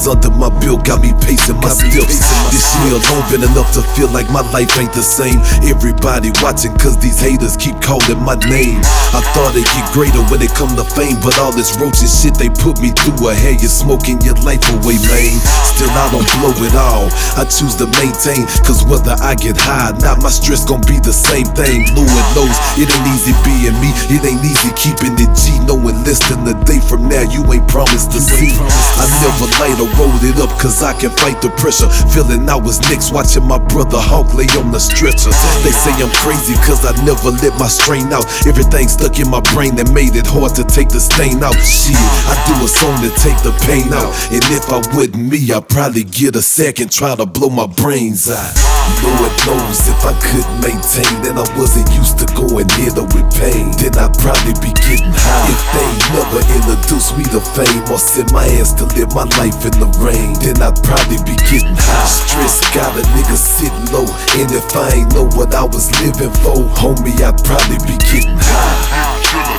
years under my belt got me pacing my steps. This year alone been enough to feel like my life ain't the same. Everybody watching cause these haters keep calling my name. I thought it'd get greater when it come to fame, but all this roaching shit they put me through, I had you smoking your life away, man. Still I don't blow it all, I choose to maintain, cause whether I get high or not, my stress gon' be the same thing. Lord knows it ain't easy being me, it ain't easy keeping it G, knowing less than a day from now you ain't promised to see. I never light or rolled it up cause I can fight the pressure, feeling I was next watching my brother Hawk lay on the stretcher. They say I'm crazy cause I never let my strain out, everything stuck in my brain that made it hard to take the stain out. Shit, I do a song to take the pain out, and if I wasn't me I'd probably get a second try to blow my brains out. Lord knows if I couldn't maintain, then I wasn't used to going hitter with pain, then I'd probably be getting high. If they never introduced me to fame or sent my ass to live my life in the rain, then I'd probably be getting high. Stress got a nigga sitting low, and if I ain't know what I was living for, homie, I'd probably be getting high.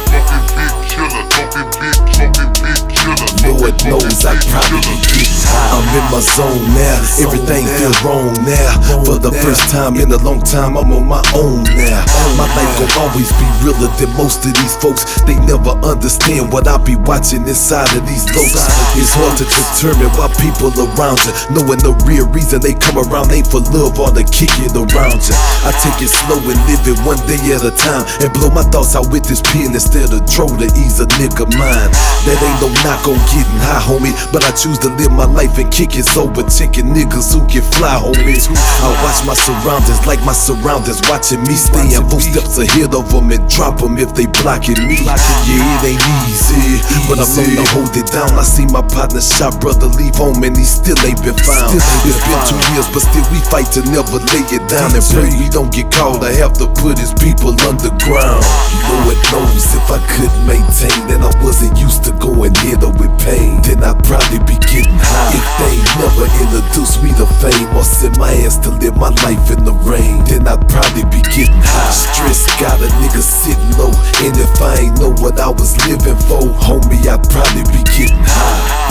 Lord knows I'd probably be getting high. I'm in my zone now, everything feel wrong now. For the first time in a long time, I'm on my own now. My life gon' always be realer than most of these folks. They never understand what I be watching inside of these lows. It's hard to determine why people around you, knowing the real reason they come around ain't for love or to kick it around you. I take it slow and live it one day at a time, and blow my thoughts out with this pen instead of draw to ease a nigga mind. That ain't no knock on getting high, homie, but I choose to live my life and kick it sober, checking niggas who can fly, homie. I watch my surroundings like my surroundings watching me, staying 4 steps ahead of them and drop them if they blocking me. Yeah, it ain't easy, but I'm known to hold it down. I see my partner shot brother leave home and he still ain't been found. It's been 2 years, but still we fight to never lay it down, and pray we don't get caught. I have to put his people underground. Lord knows if I couldn't maintain, then I wasn't used to going hitter with pain, then I'd probably be getting high. If they never introduced me to fame or sent my ass to live my life in the rain, then I'd probably be getting high. Stress got a nigga sitting low, and if I ain't know what I was living for, homie, I'd probably be getting high.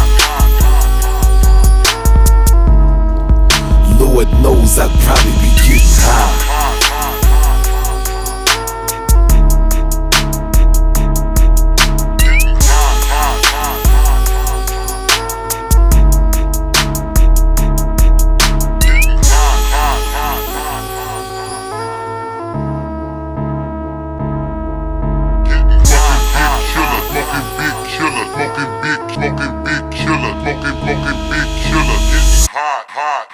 Lord knows I'd probably be getting high. Smoking big killer, smoking big killer, getting hot.